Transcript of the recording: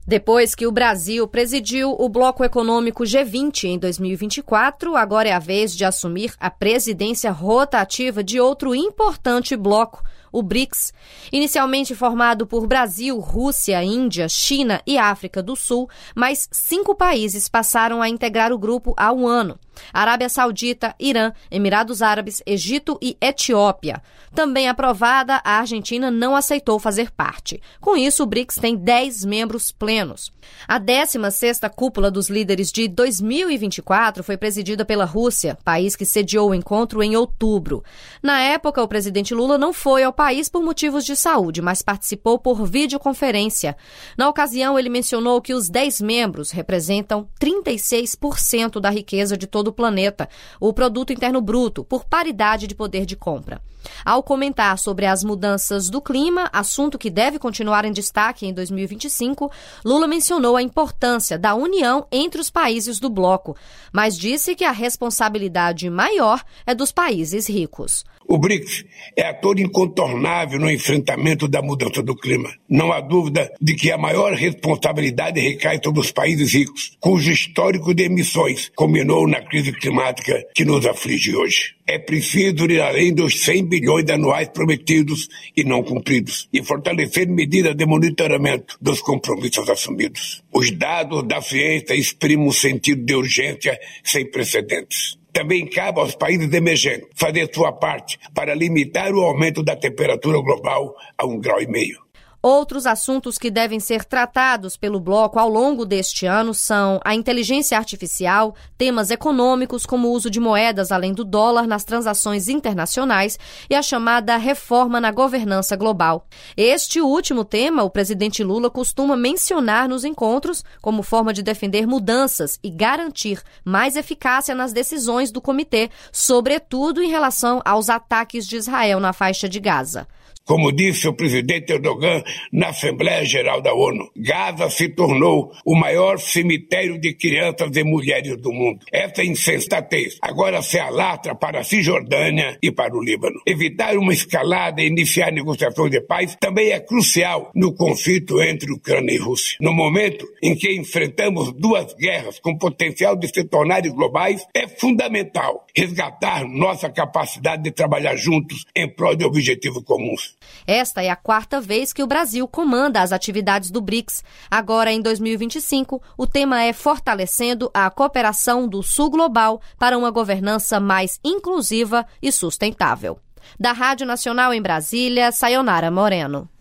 Depois que o Brasil presidiu o Bloco Econômico G20 em 2024, agora é a vez de assumir a presidência rotativa de outro importante bloco, o BRICS. Inicialmente formado por Brasil, Rússia, Índia, China e África do Sul, mais 5 países passaram a integrar o grupo há um ano: Arábia Saudita, Irã, Emirados Árabes, Egito e Etiópia. Também aprovada, a Argentina não aceitou fazer parte. Com isso, o BRICS tem 10 membros plenos. A 16ª Cúpula dos Líderes de 2024 foi presidida pela Rússia, país que sediou o encontro em outubro. Na época, o presidente Lula não foi ao país por motivos de saúde, mas participou por videoconferência. Na ocasião, ele mencionou que os 10 membros representam 36% da riqueza de todo o planeta, o produto interno bruto, por paridade de poder de compra. Ao comentar sobre as mudanças do clima, assunto que deve continuar em destaque em 2025, Lula mencionou a importância da união entre os países do bloco, mas disse que a responsabilidade maior é dos países ricos. O BRICS é ator incontornável no enfrentamento da mudança do clima. Não há dúvida de que a maior responsabilidade recai sobre os países ricos, cujo histórico de emissões culminou na crise climática que nos aflige hoje. É preciso ir além dos 100 bilhões anuais prometidos e não cumpridos e fortalecer medidas de monitoramento dos compromissos assumidos. Os dados da ciência exprimem um sentido de urgência sem precedentes. Também cabe aos países emergentes fazer sua parte para limitar o aumento da temperatura global a 1,5 graus. Outros assuntos que devem ser tratados pelo bloco ao longo deste ano são a inteligência artificial, temas econômicos como o uso de moedas além do dólar nas transações internacionais e a chamada reforma na governança global. Este último tema, o presidente Lula costuma mencionar nos encontros como forma de defender mudanças e garantir mais eficácia nas decisões do comitê, sobretudo em relação aos ataques de Israel na faixa de Gaza. Como disse o presidente Erdogan na Assembleia Geral da ONU, Gaza se tornou o maior cemitério de crianças e mulheres do mundo. Essa insensatez agora se alastra para a Cisjordânia e para o Líbano. Evitar uma escalada e iniciar negociações de paz também é crucial no conflito entre Ucrânia e Rússia. No momento em que enfrentamos 2 guerras com potencial de se tornarem globais, é fundamental resgatar nossa capacidade de trabalhar juntos em prol de objetivos comuns. Esta é a 4ª vez que o Brasil comanda as atividades do BRICS. Agora, em 2025, o tema é fortalecendo a cooperação do Sul Global para uma governança mais inclusiva e sustentável. Da Rádio Nacional em Brasília, Sayonara Moreno.